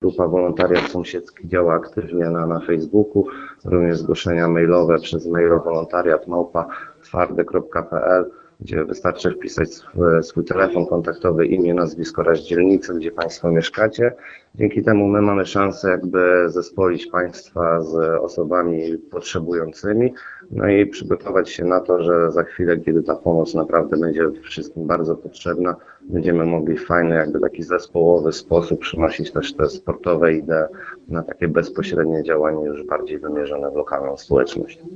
grupa Wolontariat Sąsiedzki działa aktywnie na Facebooku, również zgłoszenia mailowe przez maila wolontariat@twarde.pl, gdzie wystarczy wpisać swój telefon kontaktowy, imię, nazwisko oraz dzielnicę, gdzie Państwo mieszkacie. Dzięki temu my mamy szansę jakby zespolić Państwa z osobami potrzebującymi, no i przygotować się na to, że za chwilę, kiedy ta pomoc naprawdę będzie wszystkim bardzo potrzebna, będziemy mogli w fajny, jakby taki zespołowy sposób przynosić też te sportowe idee na takie bezpośrednie działanie już bardziej wymierzone w lokalną społeczność.